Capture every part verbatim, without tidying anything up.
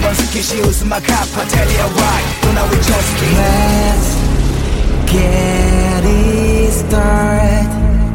번 스킨시 웃음만 갚아 Tell you right 또 now we just keep Let's get it started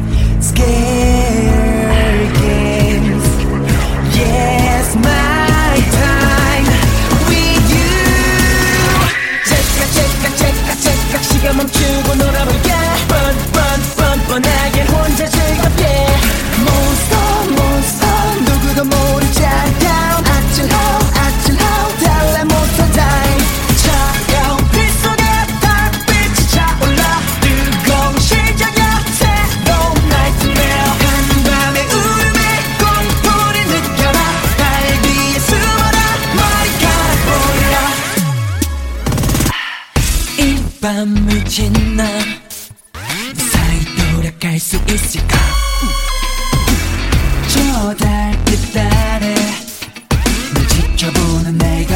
Scare games Yes my time with you 째깍 째깍 째깍 째깍 시간 멈추고 놀아볼게 Fun fun fun 뻔하게 혼자 즐겁게 Monster monster 누구도 모르지 down 아찔호 아찔호 달래 monster time 차가운 빛 속에 달빛이 차올라 뜨거운 시작이야 새로운 nightmare 한밤의 울음에 공포를 느껴라 날 위에 숨어라 머리카락 보이라 이 밤을 지나 무사히 돌아갈 수 있을까 저 달빛 아래 널 지켜보는 내가